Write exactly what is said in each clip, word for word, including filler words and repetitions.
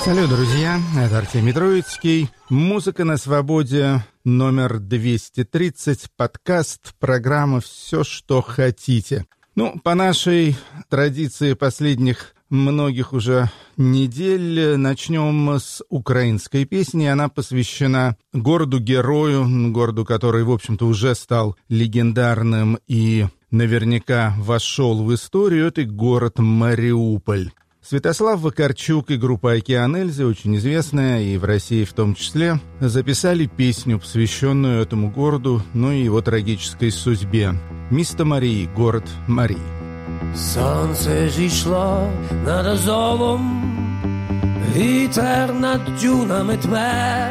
Салют, друзья, это Артемий Троицкий. Музыка на свободе, номер двести тридцать, подкаст, программа «Все, что хотите». Ну, по нашей традиции последних многих уже недель начнем с украинской песни. Она посвящена городу-герою, городу, который, в общем-то, уже стал легендарным и наверняка вошел в историю. Это город Мариуполь. Святослав Вакарчук и группа «Океан Эльзы», очень известная, и в России в том числе, записали песню, посвященную этому городу, ну и его трагической судьбе. «Місто Марії», город Марії. Сонце зійшло над Азовом, вітер над дюнами тме.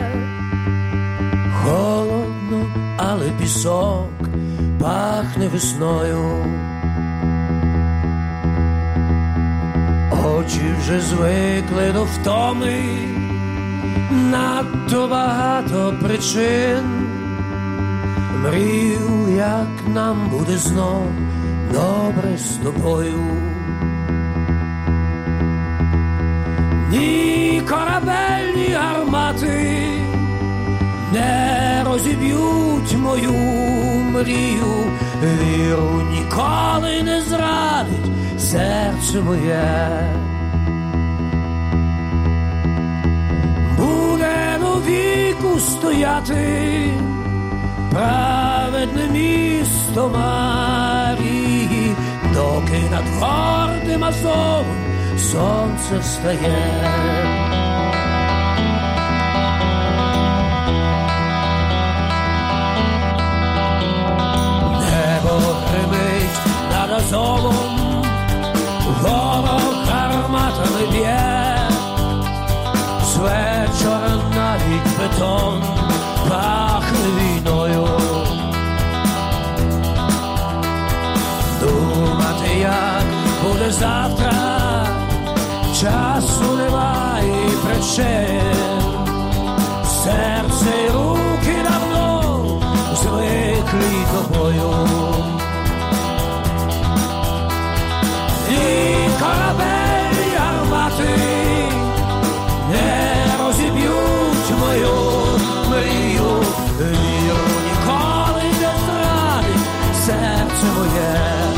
Холодно, але пісок пахне весною. Очі вже звикли до втоми, надто багато причин. Мрію, як нам буде знов добре з тобою. Ні корабельні гармати не розіб'ють мою мрію. Віру ніколи не зрадить серце моє. Буде довіку стояти праведне місто Марії, доки над гордим Азовом сонце встає. Небо гримить над Азовом, ворог гарматами б'є. З вечора навіть бетон пахне війною. Думати, як буде завтра, часу немає і причин. Серце й руки давно звиклі тобою. І корабель гармати не розіб'ють мою мрію. Віру ніколи не зрадить серце моє.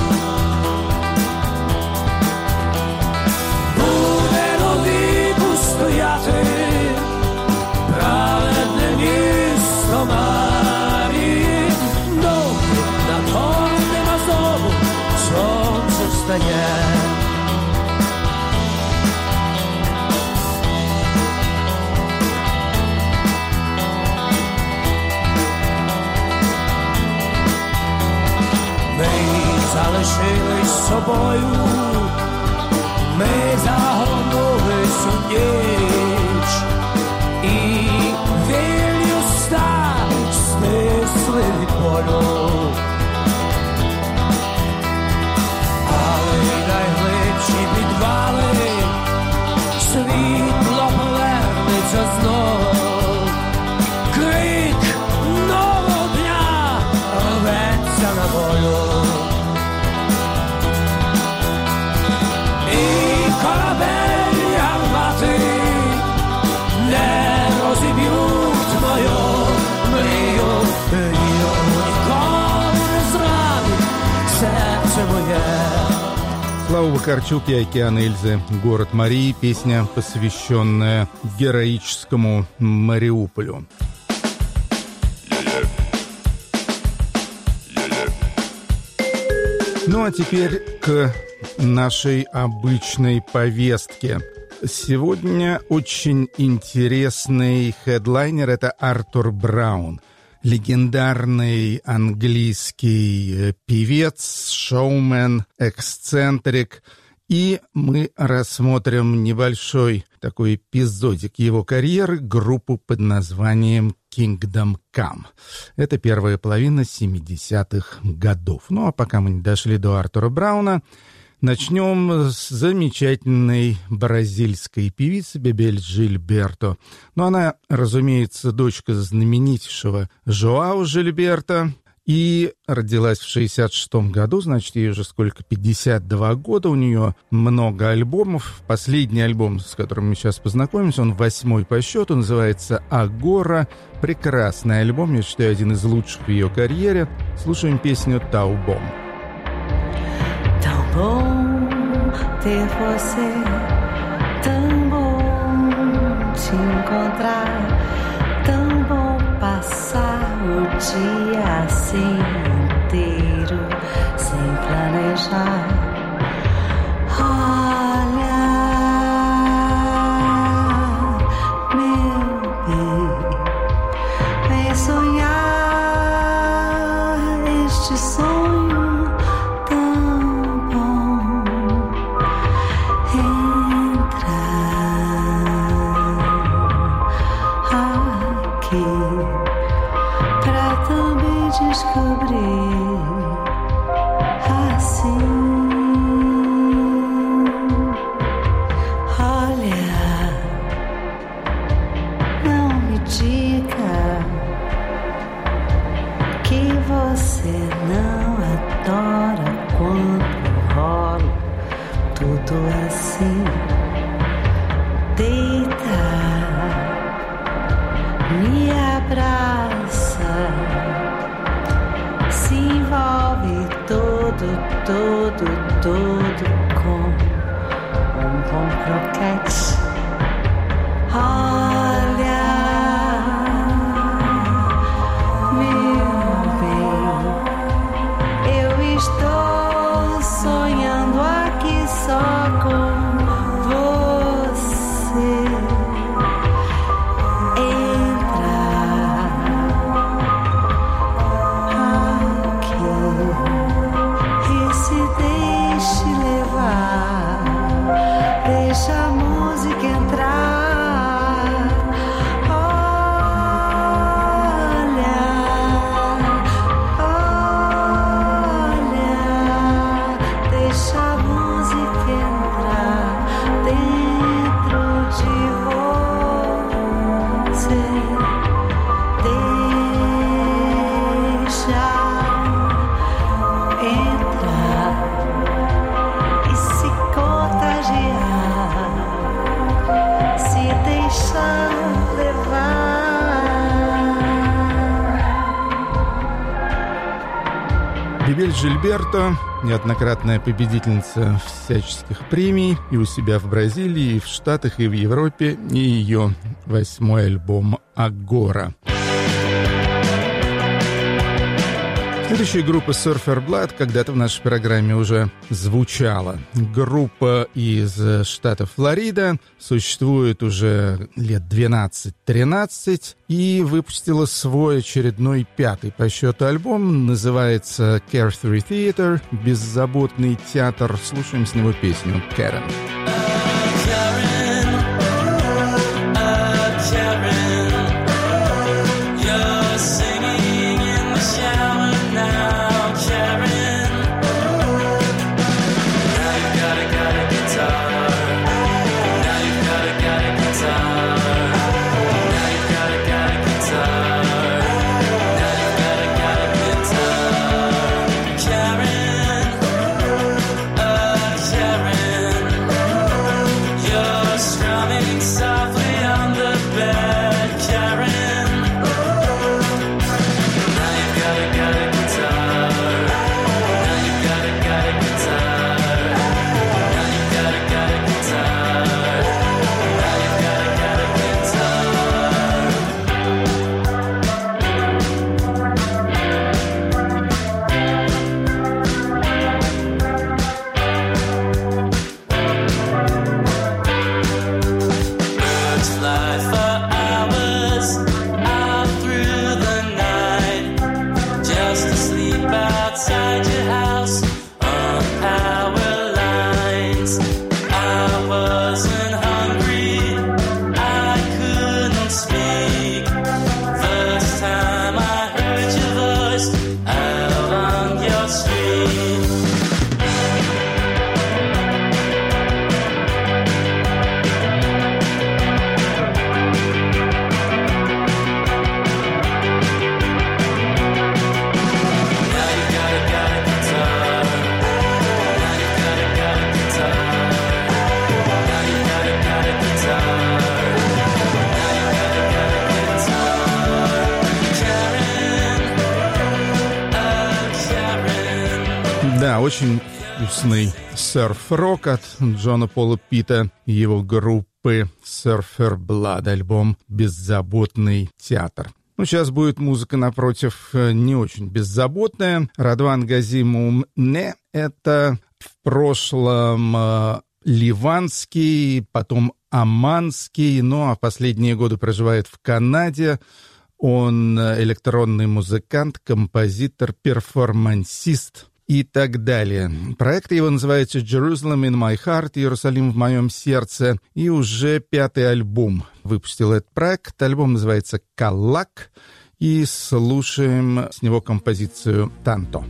Буде довіку стояти праведне місто Марії, доки над гордим Азовом сонце встає. Залишились собою, ми загорнулись у ніч, і вільні уста стисли від болю. Але й найглибші підвали світло повернеться знов. Крик нового дня рветься на волю. Корабель гармати не розіб'ють мою мрію. Віру ніколи не зрадить серце моє. Слава Вакарчук и «Океан Эльзы», город Марии, песня, посвященная героическому Мариуполю. Ну а теперь к нашей обычной повестке. Сегодня очень интересный хедлайнер – это Артур Браун, легендарный английский певец, шоумен, эксцентрик. И мы рассмотрим небольшой такой эпизодик его карьеры, группу под названием Kingdom Come. Это первая половина семидесятых годов. Ну а пока мы не дошли до Артура Брауна, начнем с замечательной бразильской певицы Бебель Жильберто. Но она, разумеется, дочка знаменитейшего Жоау Жильберто. И родилась в шестьдесят шестом году, значит, ей уже сколько, пятьдесят два года, у нее много альбомов. Последний альбом, с которым мы сейчас познакомимся, он восьмой по счету, называется «Агора». Прекрасный альбом, я считаю, один из лучших в ее карьере. Слушаем песню «Таубом». Tão bom ter você, tão bom te encontrar, tão bom passar o dia assim inteiro sem planejar. Olha, meu bem, vem sonhar este sonho tão bom. Entrar aqui pra também descobrir assim. Olha, não me diga que você não adora quando rolo tudo assim. Deita, me abraça, se envolve todo, todo, todo com um bom croquete. Olha, meu bem, eu estou sonhando aqui só com você. Entrar aqui e se deixe levar, deixa a música entrar. Olha, olha, deixa a música entrar dentro de você. Deixa entrar e se contagiar, se deixar levar. Бибель Жильберто, неоднократная победительница всяческих премий и у себя в Бразилии, и в Штатах, и в Европе, и ее восьмой альбом «Агора». Следующая группа Surfer Blood когда-то в нашей программе уже звучала. Группа из штата Флорида существует уже лет двенадцать-тринадцать и выпустила свой очередной пятый по счету альбом. Называется Carefree Theater, беззаботный театр. Слушаем с него песню «Karen». Да, очень вкусный серф-рок от Джона Пола Питта и его группы Surfer Blood, альбом «Беззаботный театр». Ну, сейчас будет музыка, напротив, не очень беззаботная. Радван Гази-Мумне — это в прошлом э, ливанский, потом оманский, ну, а в последние годы проживает в Канаде. Он электронный музыкант, композитор, перформансист и так далее. Проект его называется «Jerusalem in my heart», «Иерусалим в моем сердце», и уже пятый альбом выпустил этот проект. Альбом называется «Калак», и слушаем с него композицию «Танто».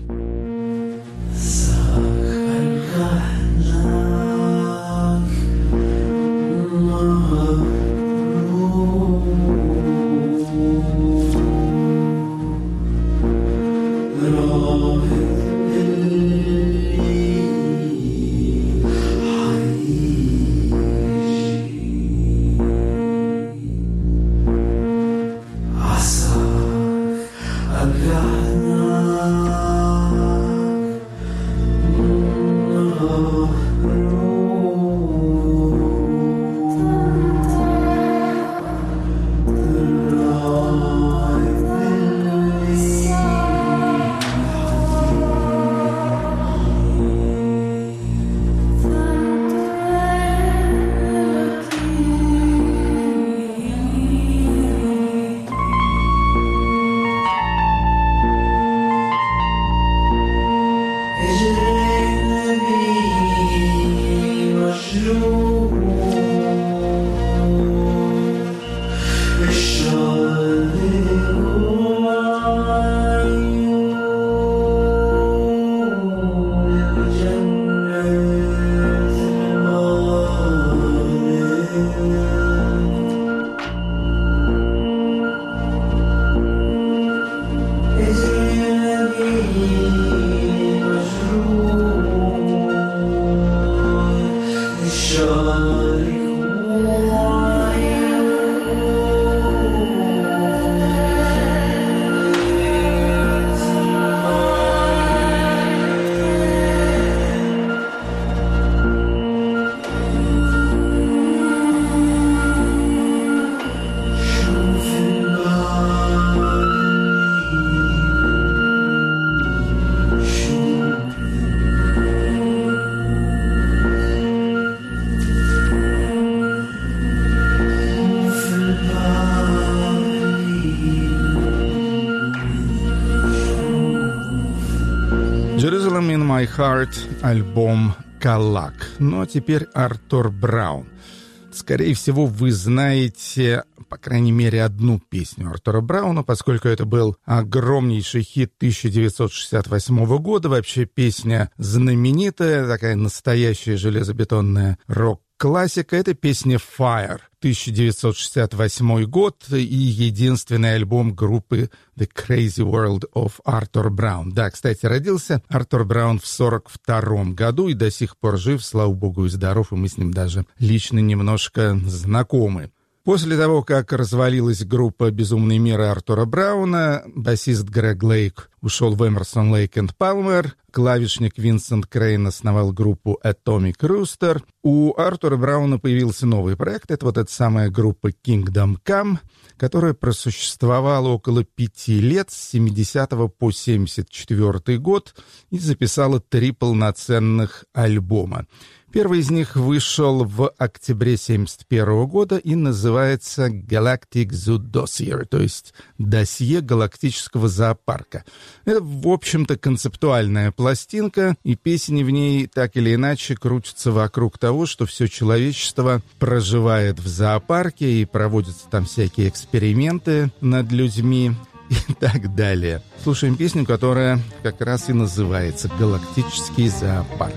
«Jerusalem in my heart», альбом «Калак». Ну а теперь Артур Браун. Скорее всего, вы знаете, по крайней мере, одну песню Артура Брауна, поскольку это был огромнейший хит тысяча девятьсот шестьдесят восьмого года. Вообще песня знаменитая, такая настоящая железобетонная рок-классика. Это песня «Fire», тысяча девятьсот шестьдесят восьмой год, и единственный альбом группы The Crazy World of Arthur Brown. Да, кстати, родился Артур Браун в сорок втором году и до сих пор жив, слава богу, и здоров, и мы с ним даже лично немножко знакомы. После того, как развалилась группа «Безумный мир» Артура Брауна, басист Грег Лейк ушел в Эмерсон, Лейк энд Палмер, клавишник Винсент Крейн основал группу Atomic Rooster. У Артура Брауна появился новый проект, это вот эта самая группа Kingdom Come, которая просуществовала около пяти лет, с семидесятого по семьдесят четвёртый год, и записала три полноценных альбома. Первый из них вышел в октябре семьдесят первого года и называется Galactic Zoo Dossier, то есть досье галактического зоопарка. Это, в общем-то, концептуальная пластинка, и песни в ней так или иначе крутятся вокруг того, что все человечество проживает в зоопарке и проводятся там всякие эксперименты над людьми и так далее. Слушаем песню, которая как раз и называется «Галактический зоопарк».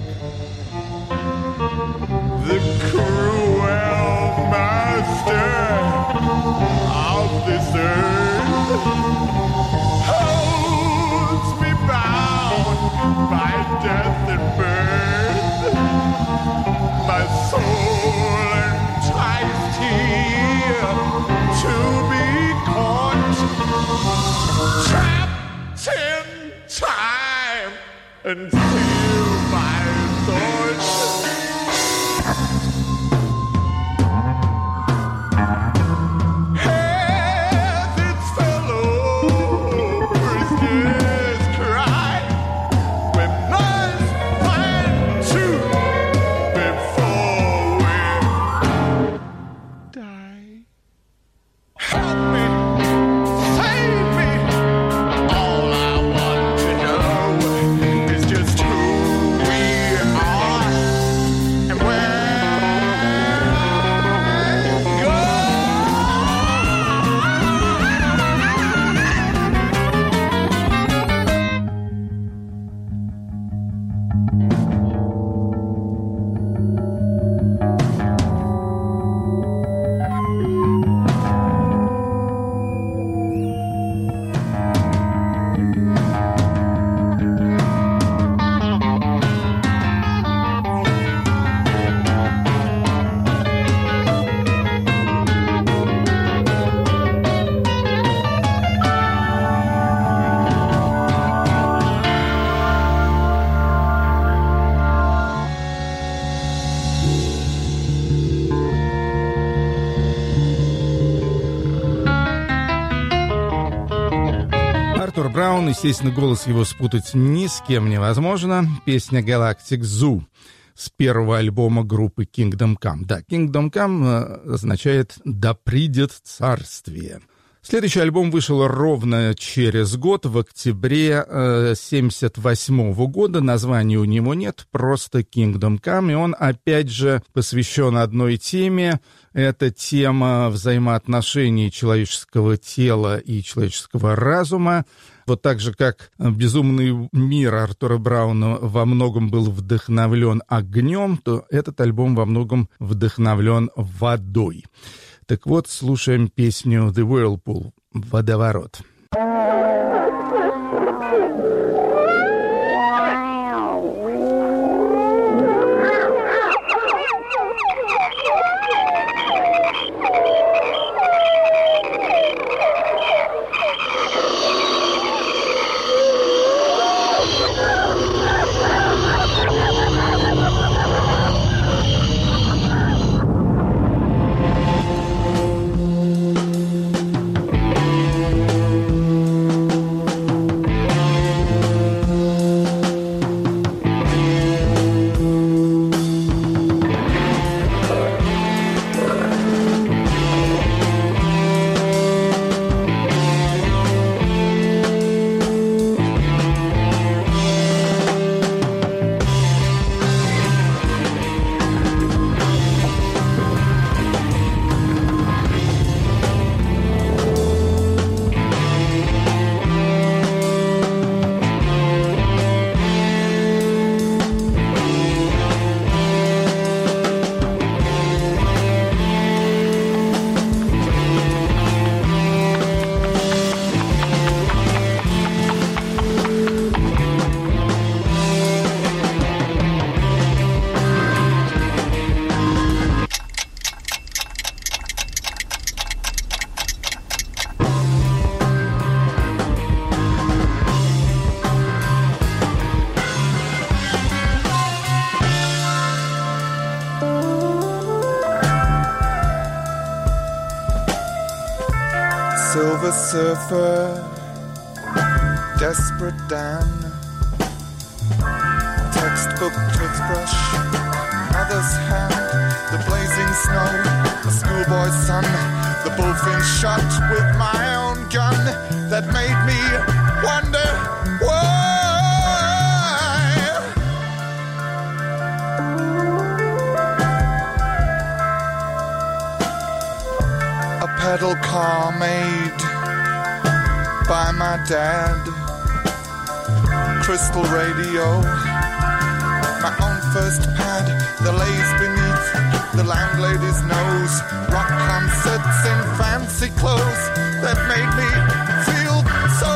The cruel master of this earth holds me bound by death and birth. My soul enticed here to be caught, trapped in time and steal my thoughts. Has its fellow prisoners cry? We must find truth before we die. Help me, save me. All I want to know is just who we are and where I go. Артур Браун, естественно, голос его спутать ни с кем невозможно. Песня «Galactic Zoo» с первого альбома группы Kingdom Come. Да, Kingdom Come означает «Да придет царствие». Следующий альбом вышел ровно через год, в октябре э, семьдесят восьмого года. Названия у него нет, просто Kingdom Come. И он, опять же, посвящен одной теме. Это тема взаимоотношений человеческого тела и человеческого разума. Вот так же, как «Безумный мир» Артура Брауна во многом был вдохновлен огнем, то этот альбом во многом вдохновлен водой. Так вот, слушаем песню «The Whirlpool» — «Водоворот». Silver Surfer, Desperate Dan, textbook toothbrush, mother's hand, the blazing snow, the schoolboy's son, the bullfinch shot with my own gun that made me wonder why. A pedal car made by my dad, crystal radio, my own first pad that lays beneath the landlady's nose, rock concerts in fancy clothes that made me feel so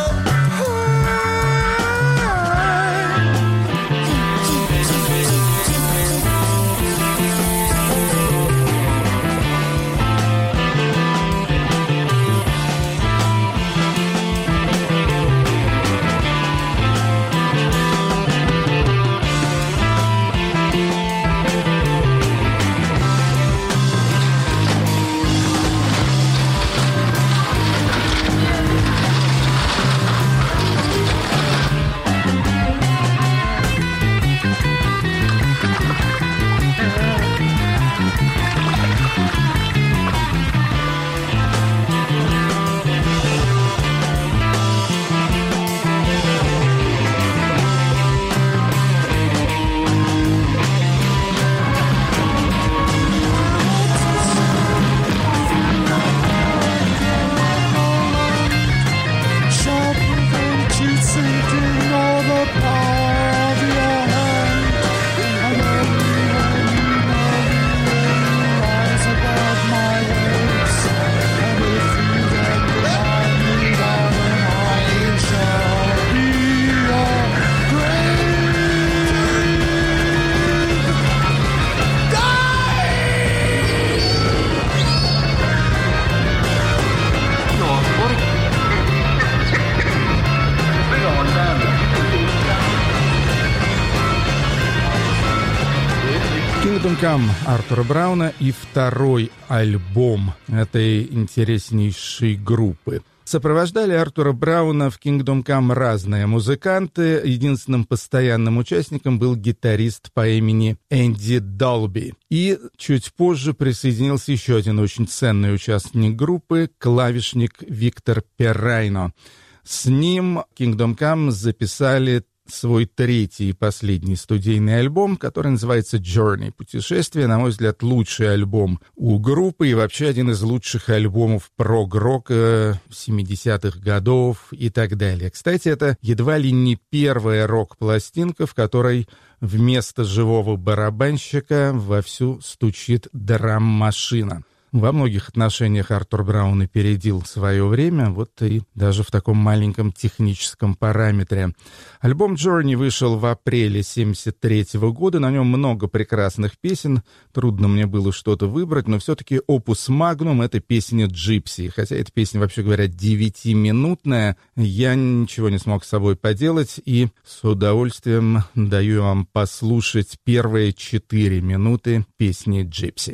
Kingdom Come Артура Брауна и второй альбом этой интереснейшей группы. Сопровождали Артура Брауна в Kingdom Come разные музыканты. Единственным постоянным участником был гитарист по имени Энди Долби. И чуть позже присоединился еще один очень ценный участник группы, клавишник Виктор Перрайно. С ним Kingdom Come записали свой третий и последний студийный альбом, который называется «Journey». «Путешествие», на мой взгляд, лучший альбом у группы и вообще один из лучших альбомов прог-рока семидесятых годов и так далее. Кстати, это едва ли не первая рок-пластинка, в которой вместо живого барабанщика вовсю стучит драм-машина. Во многих отношениях Артур Браун опередил свое время, вот и даже в таком маленьком техническом параметре. Альбом «Journey» вышел в апреле семьдесят третьего года, на нем много прекрасных песен, трудно мне было что-то выбрать, но все-таки опус магнум — это песня «Джипси». Хотя эта песня, вообще говоря, девятиминутная, я ничего не смог с собой поделать и с удовольствием даю вам послушать первые четыре минуты песни «Джипси».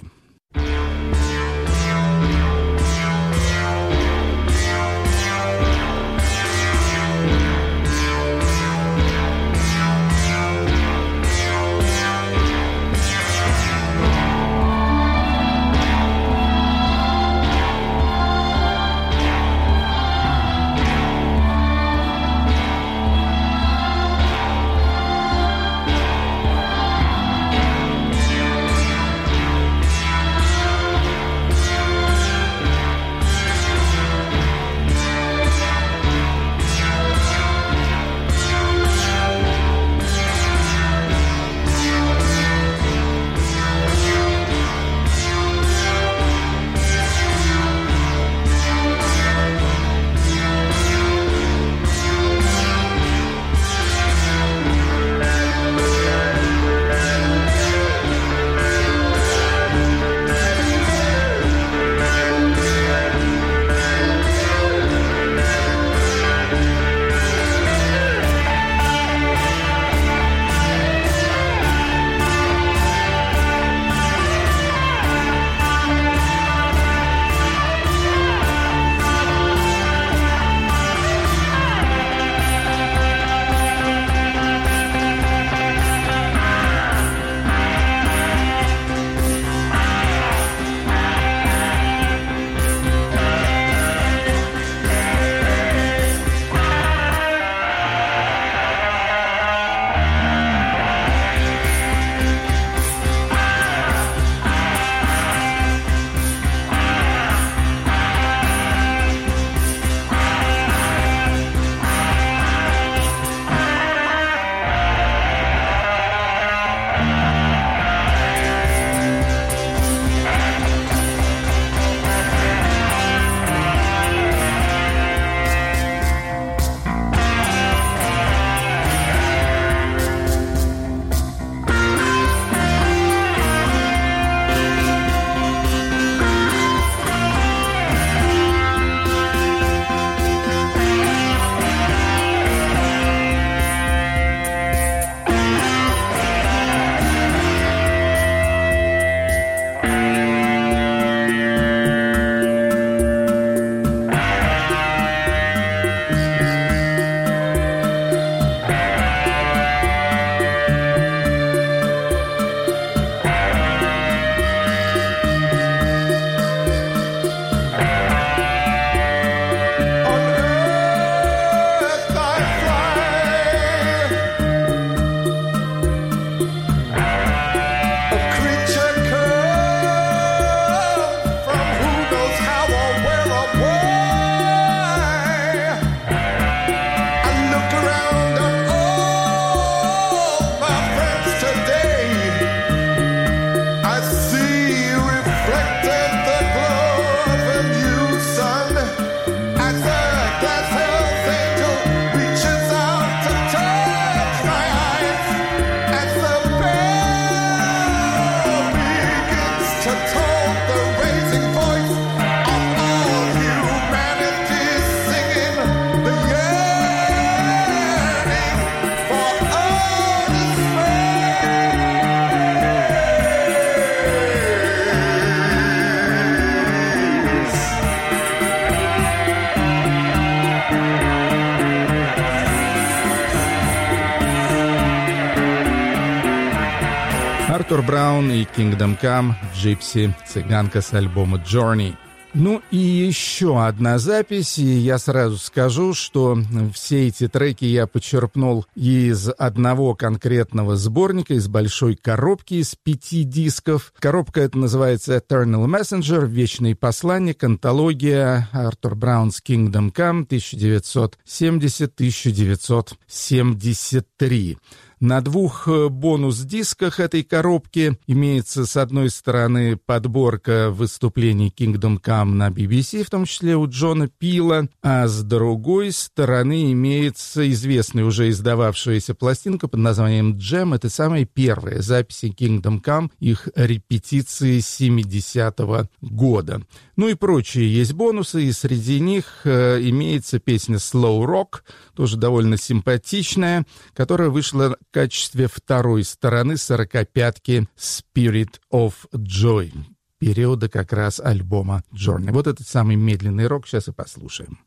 Артур Браун и Kingdom Come, Gypsy, цыганка с альбома Journey. Ну и еще одна запись, и я сразу скажу, что все эти треки я почерпнул из одного конкретного сборника, из большой коробки из пяти дисков. Коробка эта называется Eternal Messenger, Вечный посланник, антология Артур Браун's Kingdom Come тысяча девятьсот семьдесят — тысяча девятьсот семьдесят три. На двух бонус-дисках этой коробки имеется, с одной стороны, подборка выступлений Kingdom Come на би би си, в том числе у Джона Пила, а с другой стороны имеется известная уже издававшаяся пластинка под названием «Джем». Это самая первая запись Kingdom Come, их репетиции семидесятого года. Ну и прочие есть бонусы, и среди них э, имеется песня «Slow Rock», тоже довольно симпатичная, которая вышла в качестве второй стороны сорокопятки «Spirit of Joy», периода как раз альбома Journey. Вот этот самый медленный рок сейчас и послушаем.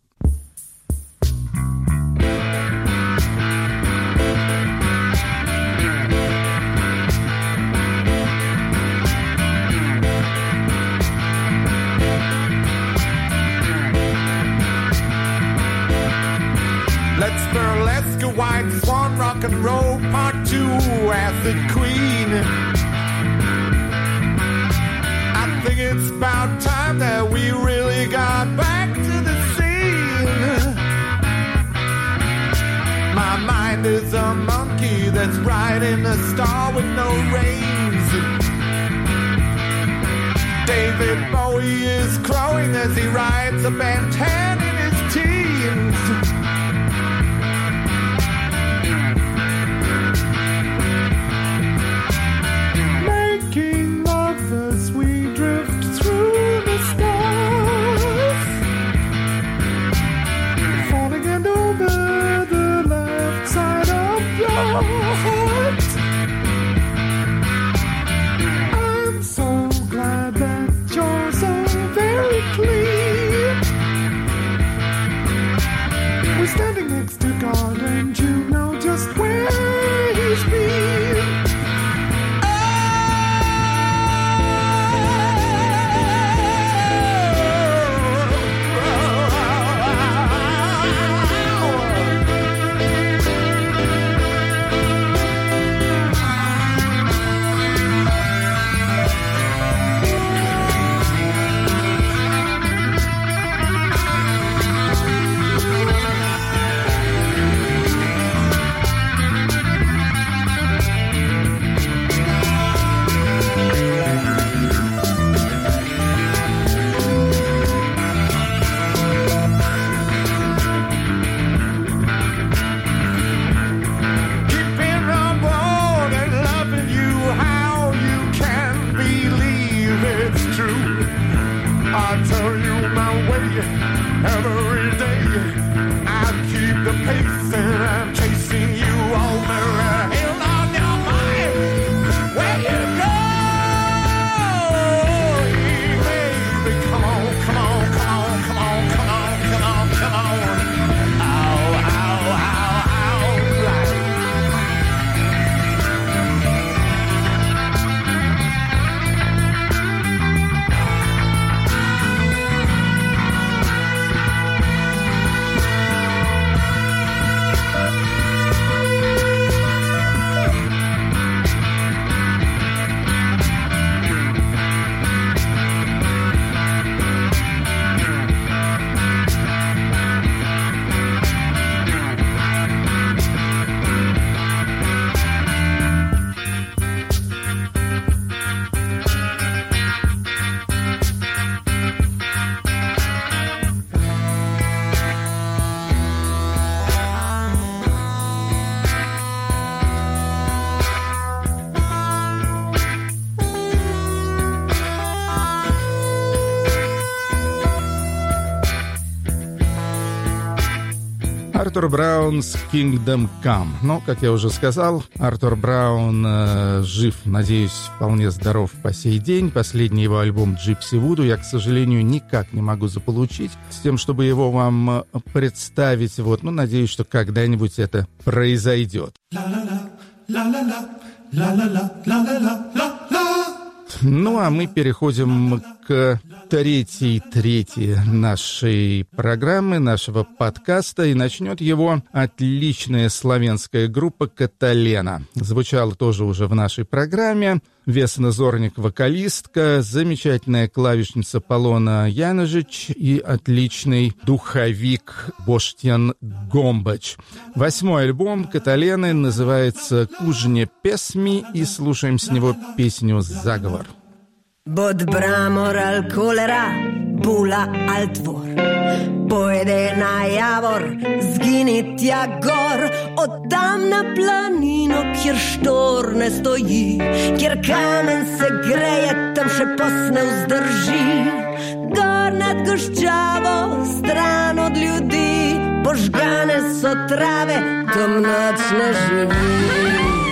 Let's burlesque white swan rock and roll part two as the queen. I think it's about time that we really got back to the scene. My mind is a monkey that's riding a star with no reins. David Bowie is crowing as he rides a bent hand in his teens. Артур Браун's Kingdom Come. Но, как я уже сказал, Артур Браун э, жив, надеюсь, вполне здоров по сей день. Последний его альбом «Gypsy Voodoo» я, к сожалению, никак не могу заполучить. С тем, чтобы его вам представить, вот, ну, надеюсь, что когда-нибудь это произойдет. La la la, la la la, Ну, а мы переходим к третьей трети нашей программы, нашего подкаста, и начнет его отличная славянская группа «Каталена». Звучала тоже уже в нашей программе. Весна Зорник — вокалистка, замечательная клавишница Полона Яножич и отличный духовик Боштян Гомбач. Восьмой альбом «Каталены» называется «Кужне песми», и слушаем с него песню «Заговор». Bod bramor al kolera, bula al tvor. Pojede na javor, zgini tja gor. Od tam na planino, kjer štor ne stoji, kjer kamen se greje, tam še posne vzdrži. Gor nad goščavo, stran od ljudi, požgane so trave, tam noč ne živi.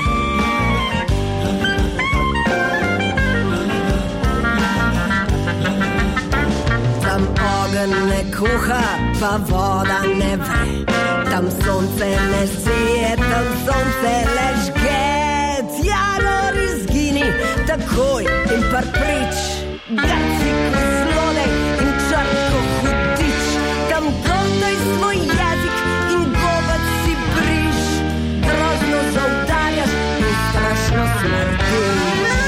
Tam ogen ne kuha, pa voda ne vre. Tam sonce ne sije, tam sonce le žge. Tjagor izgini, takoj in par prič. Gaci ko zlodej in črko hudič. Tam godaj svoj jezik in gobac si briš. Grozno zaudarjaš in strašno smrdiš.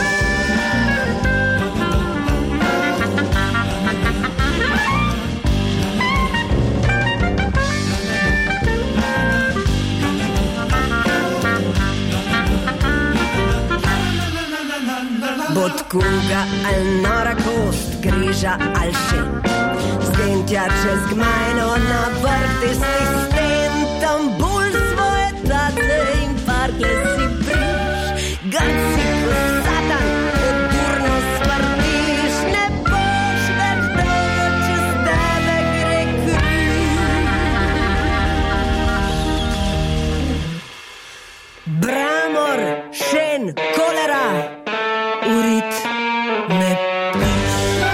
Bod kuga al nora kost, griža al šen. Stentja čez gmajno na vrh tistih sten. Tam bolj svoje tace in parkle si briš. Ganci ko satan, odurno smrdiš. Ne boš več dolgo, čez tebe gre križ. Bramor, šen, kolera, urit me piš.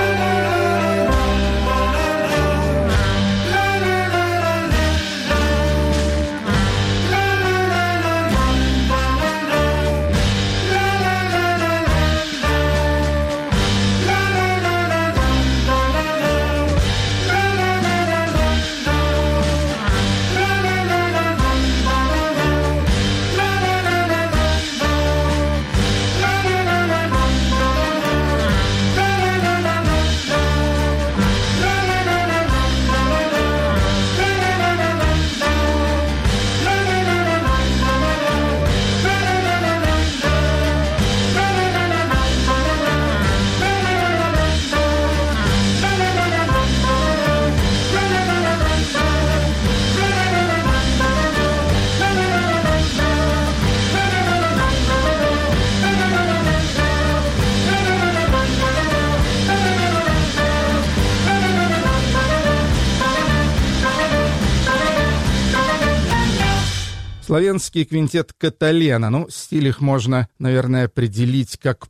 Славянский квинтет «Каталена». Ну, стиль их можно, наверное, определить как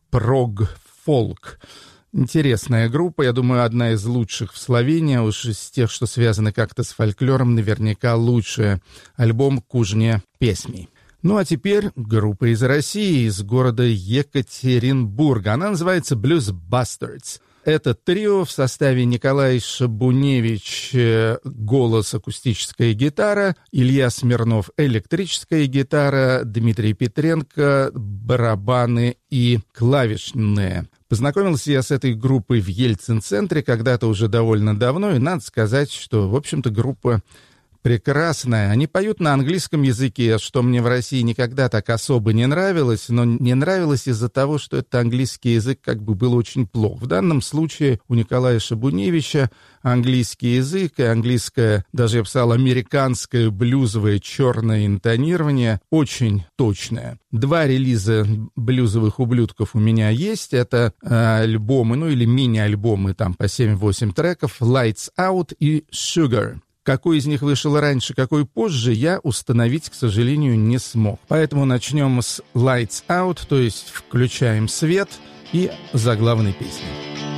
прог-фолк. Интересная группа, я думаю, одна из лучших в Словении, уж из тех, что связаны как-то с фольклором, наверняка лучшая. Альбом «Кужне песми». Ну, а теперь группа из России, из города Екатеринбурга. Она называется «Blues Bastards». Это трио в составе Николай Шабуневич, голос, акустическая гитара, Илья Смирнов, электрическая гитара, Дмитрий Петренко, барабаны и клавишные. Познакомился я с этой группой в Ельцин-центре когда-то уже довольно давно, и надо сказать, что, в общем-то, группа прекрасная. Они поют на английском языке, что мне в России никогда так особо не нравилось, но не нравилось из-за того, что этот английский язык как бы был очень плох. В данном случае у Николая Шабуневича английский язык и английское, даже я бы сказал, американское блюзовое черное интонирование очень точное. Два релиза блюзовых ублюдков у меня есть. Это э, альбомы, ну или мини-альбомы, там по семь-восемь треков, «Lights Out» и «Sugar». Какой из них вышел раньше, какой позже, я установить, к сожалению, не смог. Поэтому начнем с «Lights Out», то есть включаем свет и заглавной песни.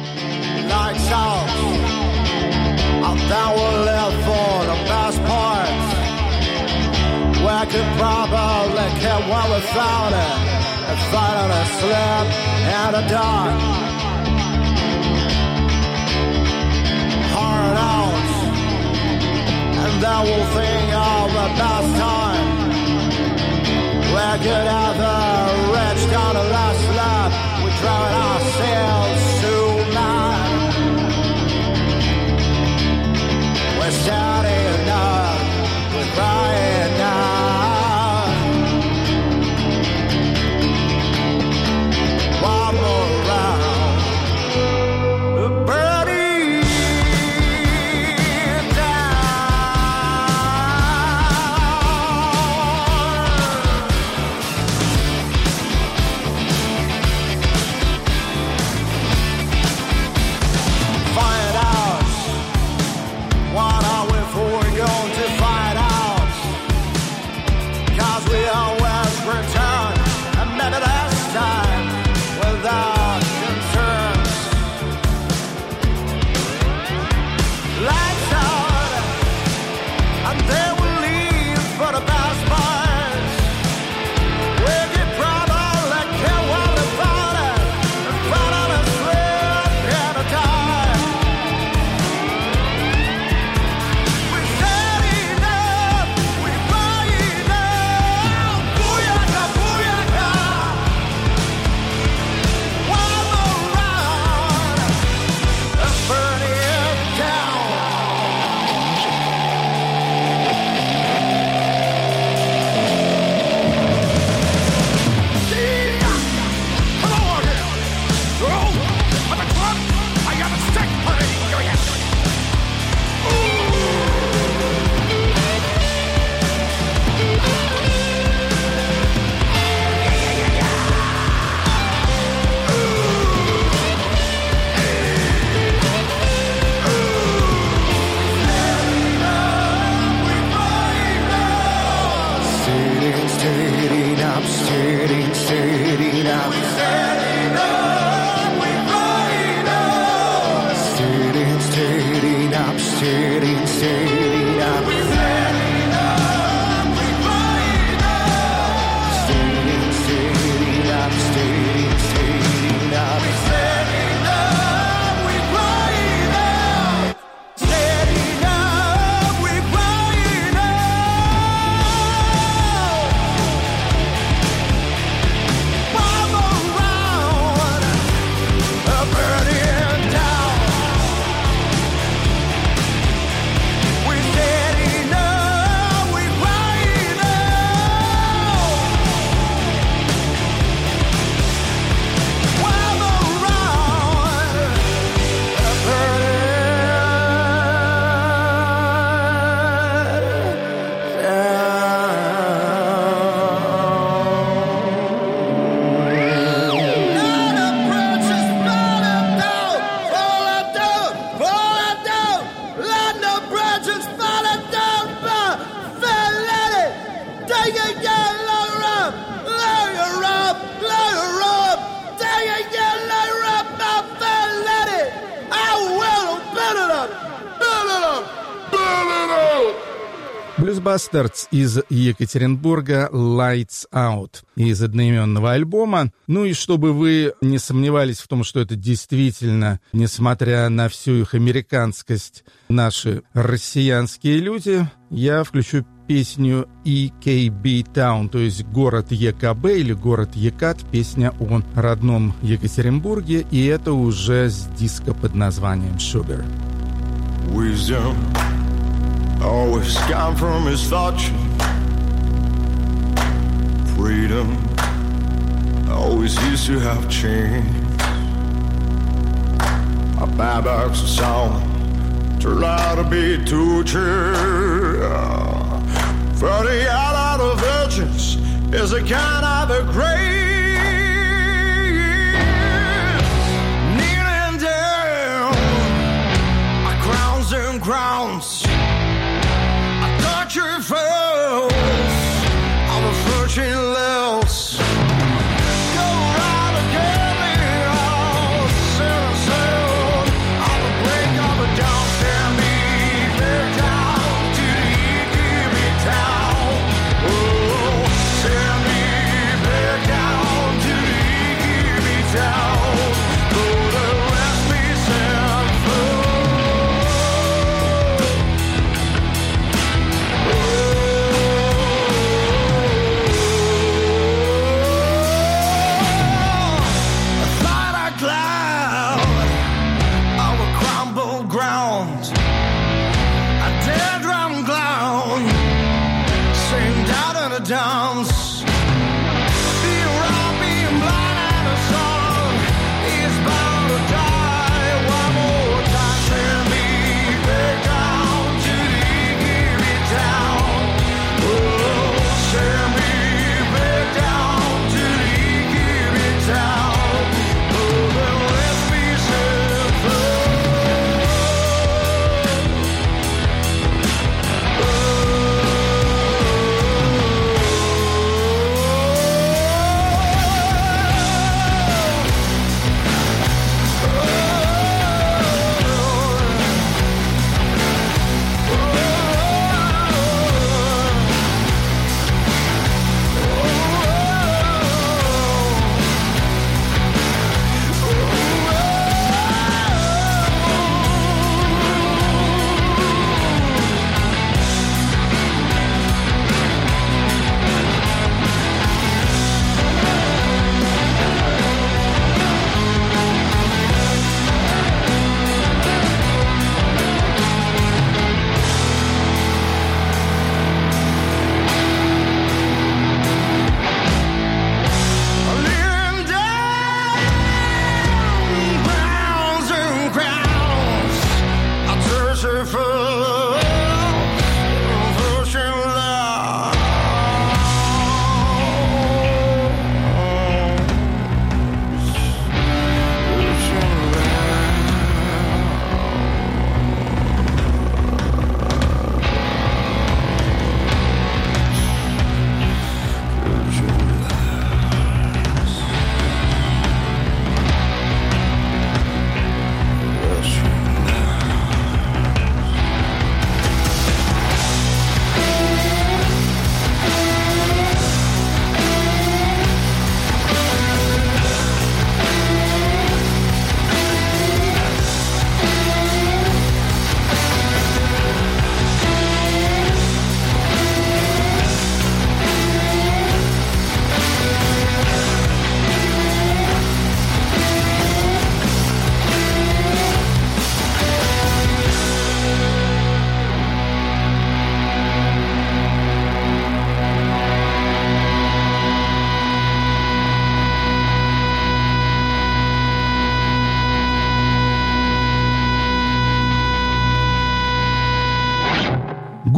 Lights out, I'm down left for the best parts. Where I could probably get one without it. If fighting a slip and a dark. Hard out, and then we'll think of the best time. We could have the rich down the last lap. We drive ourselves to mad. We're starting up, we're crying now. One more round, burning down. Find out. What are we for? We're going to find out. Cause we always return. And maybe this time without concerns. Lights out. And they will leave for the best parts. We could probably care what about it. And find out a slip in a time. We're setting up, we're buying up. Booyaka, booyaka. One more round, and burn it down. Come on here. Oh, I'm a truck. I got a stick. Honey, go ahead. Stealing, stealing up, stealing, stealing up. Stealing, stealing up, stealing, stealing up. Stealing, stealing up, stealing, stealing up. Stealing up, we're crying out. Stealing up, we're crying out. One more round, a burning down. We're stealing up, we're crying out. One more round, a Blues Bastards из Екатеринбурга, Lights Out, из одноименного альбома. Ну и чтобы вы не сомневались в том, что это действительно, несмотря на всю их американскость, наши россиянские люди, я включу песню и кей би Town, то есть город ЕКБ или город Екат, песня о родном Екатеринбурге, и это уже с диска под названием Sugar. Wisdom always come from misfortune. Freedom always used to have change. A bad box of sound turned out to be too true. For the out of virgins is a kind of a grace. Kneeling down, crowns and crowns. Your foes of a virgin lips. Go out again, out, sail, sail, on the break of a dawn. Stand me back down to the Ikebe town. Oh, send me back down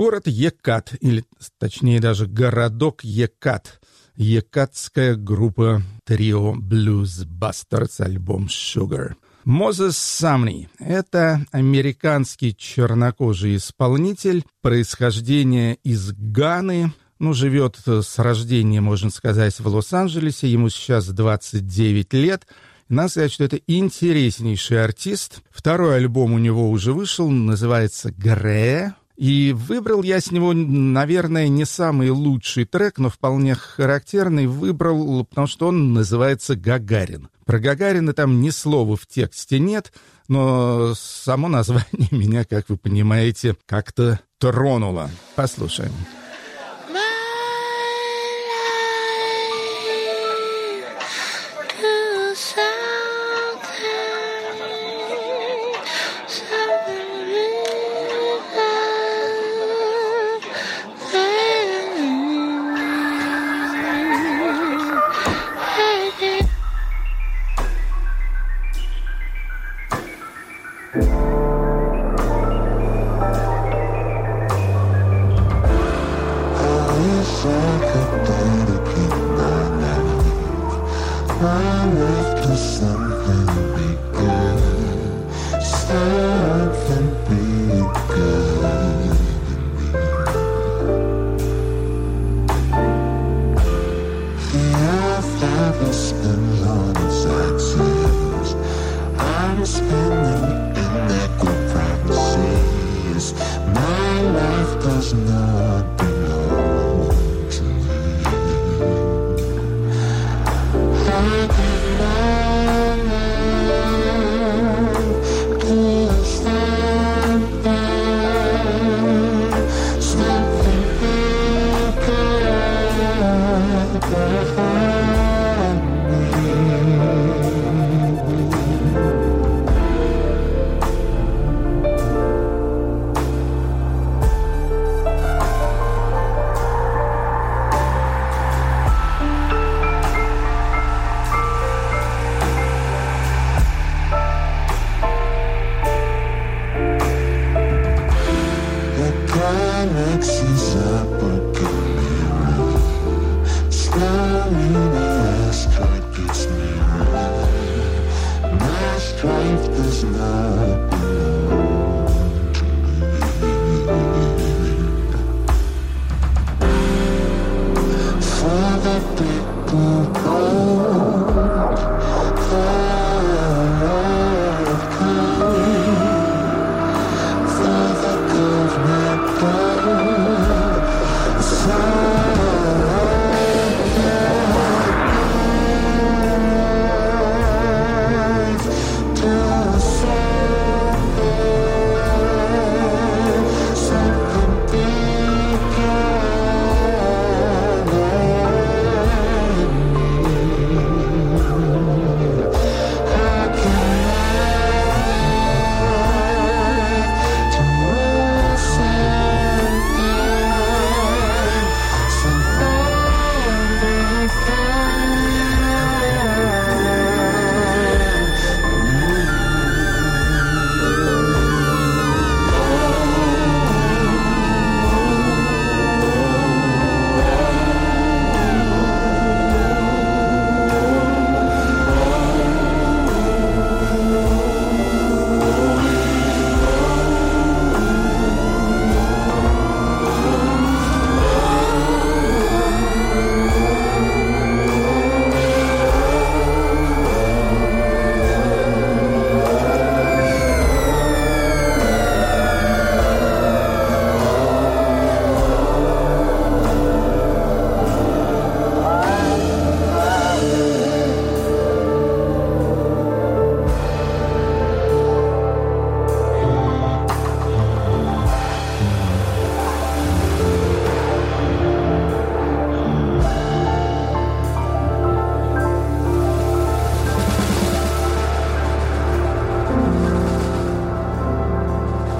Город Екат, или точнее даже городок Екат. Екатская группа трио Blues Bastards, альбом Sugar. Мозес Самни — это американский чернокожий исполнитель, происхождение из Ганы, ну, живет с рождения, можно сказать, в Лос-Анджелесе, ему сейчас двадцать девять лет. Надо сказать, что это интереснейший артист. Второй альбом у него уже вышел, называется «Гре». И выбрал я с него, наверное, не самый лучший трек, но вполне характерный. Выбрал, потому что он называется «Гагарин». Про Гагарина там ни слова в тексте нет, но само название меня, как вы понимаете, как-то тронуло. Послушаем.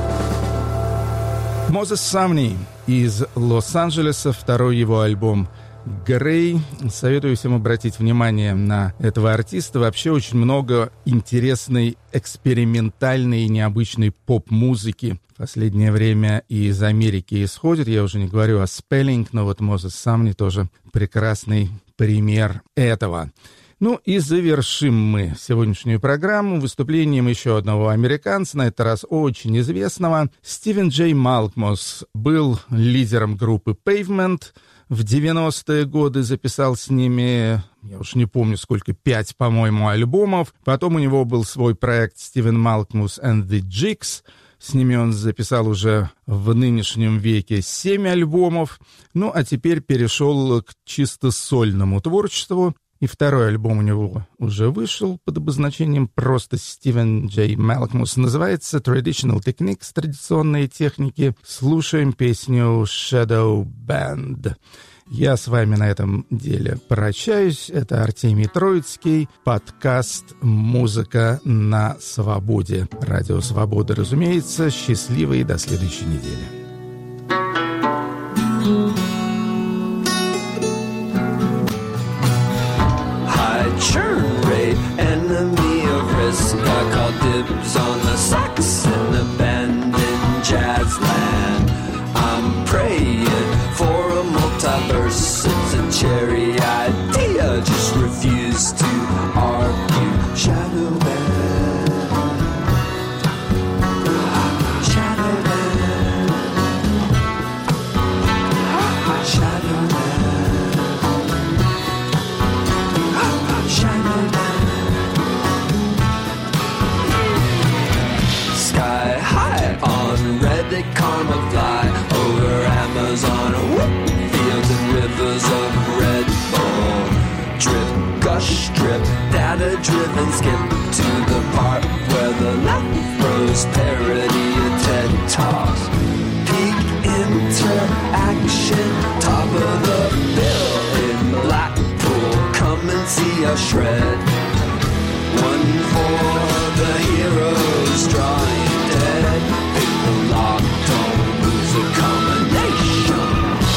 Мозес Самни из Лос-Анджелеса, второй его альбом Грей. Советую всем обратить внимание на этого артиста. Вообще очень много интересной, экспериментальной и необычной поп-музыки в последнее время и из Америки исходит. Я уже не говорю о Spelling, но вот Мозес Самни тоже прекрасный пример этого. Ну и завершим мы сегодняшнюю программу выступлением еще одного американца, на этот раз очень известного. Стивен Джей Малкмус был лидером группы Pavement. В девяностые годы записал с ними, я уж не помню сколько, пять, по-моему, альбомов. Потом у него был свой проект Стивен Малкмус and the Jigs. С ними он записал уже в нынешнем веке семь альбомов. Ну, а теперь перешел к чисто сольному творчеству. И второй альбом у него уже вышел под обозначением просто Стивен Джей Малкмус. Называется Traditional Techniques, традиционные техники. Слушаем песню Shadow Band. Я с вами на этом деле прощаюсь. Это Артемий Троицкий, подкаст «Музыка на свободе». Радио «Свобода», разумеется. Счастливой до следующей недели. Churn rate, enemy of risk. I call dibs on the sax in abandoned jazz land. I'm praying for a multiverse. It's a cherry idea, just refuse to argue. Shadow band, shadow band, shadow band. Sky high on red karma fly over Amazon, whoop, fields and rivers of Red Bull. Drip, gush, drip, data driven, skip to the part where the left throws parody a TED Talks. Peak interaction, top of the bill in Blackpool. Come and see us shred. One for the heroes drawing dead. Pick the lock, don't lose a combination.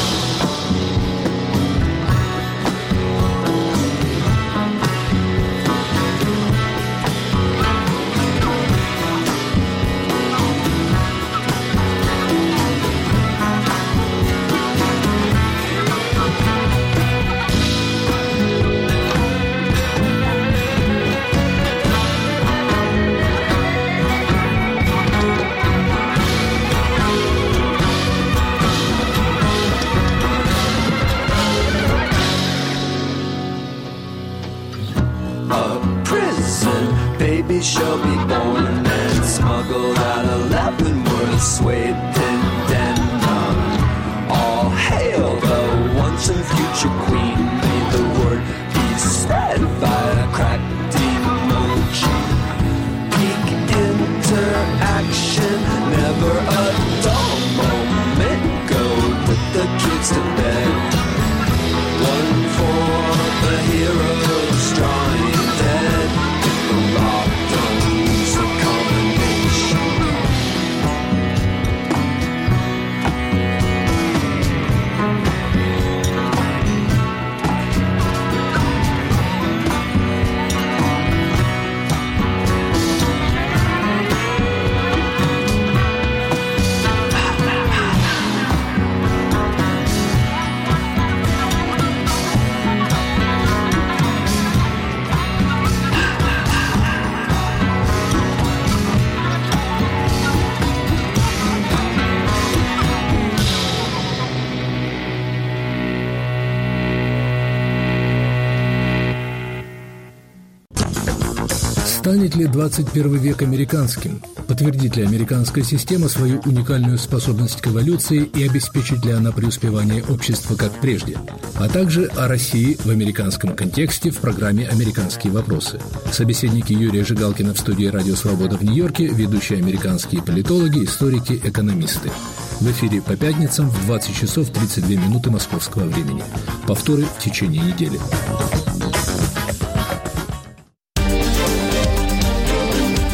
Baby shall be born and smuggled out of Leavenworth, swathed in denim. All hail the once and future queen. May the word be spread via cracked emoji. Peak interaction, never a dull moment. Go put the kids to bed. One for the heroes drawing dead. Lock, don't lose the combination. Станет ли двадцать первый век американским? Подтвердит ли американская система свою уникальную способность к эволюции и обеспечит ли она преуспевание общества как прежде? А также о России в американском контексте в программе «Американские вопросы». Собеседники Юрия Жигалкина в студии «Радио Свобода» в Нью-Йорке, ведущие американские политологи, историки, экономисты. В эфире по пятницам в двадцать часов тридцать две минуты московского времени. Повторы в течение недели.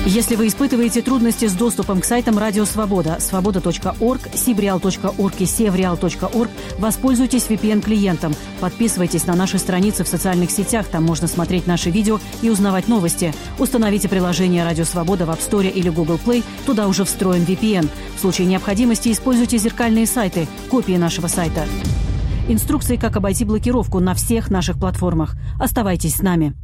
Если вы испытываете трудности с доступом к сайтам Радио Свобода, свобода точка орг, сибреал точка орг и севреал точка орг, воспользуйтесь ви пи эн-клиентом. Подписывайтесь на наши страницы в социальных сетях, там можно смотреть наши видео и узнавать новости. Установите приложение Радио Свобода в App Store или Google Play, туда уже встроен ви пи эн. В случае необходимости используйте зеркальные сайты, копии нашего сайта. Инструкции, как обойти блокировку на всех наших платформах. Оставайтесь с нами.